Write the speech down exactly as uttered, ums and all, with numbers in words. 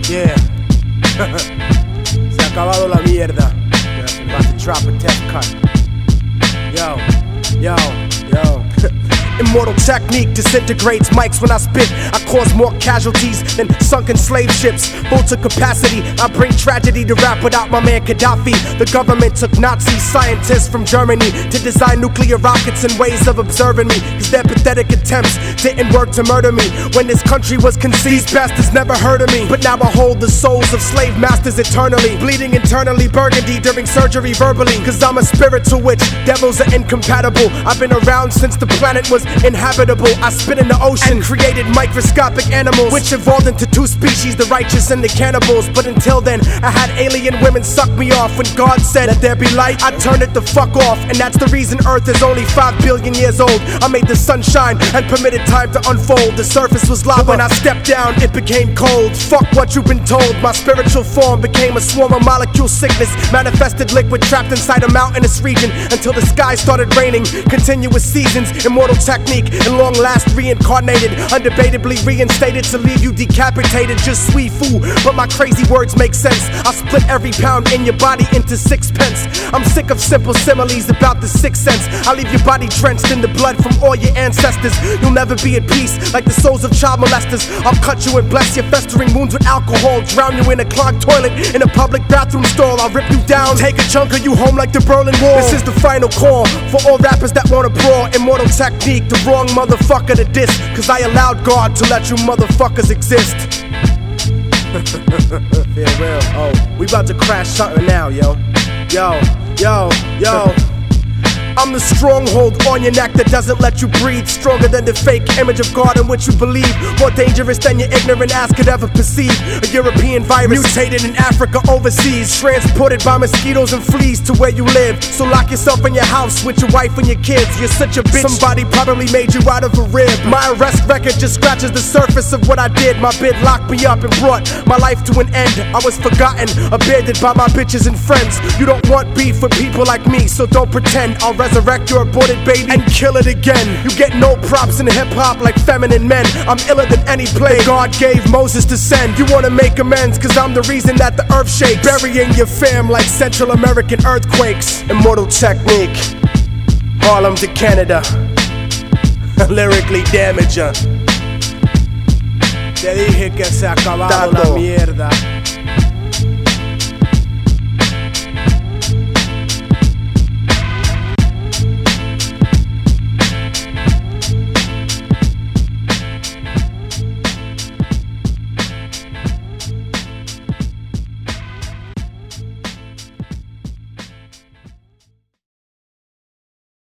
Yeah. Se ha acabado la mierda. About to drop a tech cut. Yo, yo, yo. Immortal technique disintegrates mics when I spit. I cause more casualties than sunken slave ships. Full to capacity, I bring tragedy to rap without my man Gaddafi. The government took Nazi scientists from Germany to design nuclear rockets and ways of observing me, cause their pathetic attempts didn't work to murder me. When this country was conceived, these bastards never heard of me. But now I hold the souls of slave masters eternally, bleeding internally burgundy during surgery verbally, cause I'm a spiritual witch, devils are incompatible. I've been around since the planet was inhabitable. I spit in the ocean and created microscopic animals, which evolved into two species, the righteous and the cannibals. But until then, I had alien women suck me off. When God said that there be light, I turned it the fuck off. And that's the reason Earth is only five billion years old. I made the sun shine and permitted time to unfold. The surface was lava, but when I stepped down, it became cold. Fuck what you've been told. My spiritual form became a swarm of molecule sickness, manifested liquid trapped inside a mountainous region, until the sky started raining. Continuous seasons, immortal technique, and long last reincarnated, undebatably reinstated to leave you decapitated. Just sweet fool, but my crazy words make sense. I'll split every pound in your body into sixpence. I'm sick of simple similes about the sixth sense. I'll leave your body drenched in the blood from all your ancestors. You'll never be at peace like the souls of child molesters. I'll cut you and bless your festering wounds with alcohol, drown you in a clogged toilet in a public bathroom stall. I'll rip you down, take a chunk of you home like the Berlin Wall. This is the final call for all rappers that wanna brawl. Immortal technique, the wrong motherfucker to diss, cause I allowed God to let you motherfuckers exist. Farewell. Oh, we about to crash something now, yo. Yo, yo, yo. I'm the stronghold on your neck that doesn't let you breathe. Stronger than the fake image of God in which you believe. More dangerous than your ignorant ass could ever perceive. A European virus mutated in Africa overseas, transported by mosquitoes and fleas to where you live. So lock yourself in your house with your wife and your kids. You're such a bitch, somebody probably made you out of a rib. My arrest record just scratches the surface of what I did. My bid locked me up and brought my life to an end. I was forgotten, abandoned by my bitches and friends. You don't want beef with people like me, so don't pretend. I'll resurrect your aborted baby and kill it again. You get no props in hip-hop like feminine men. I'm iller than any plague God gave Moses to send. You wanna make amends cause I'm the reason that the earth shakes, burying your fam like Central American earthquakes. Immortal technique, Harlem to Canada. Lyrically damage ya. Te dije que se ha acabado la mierda.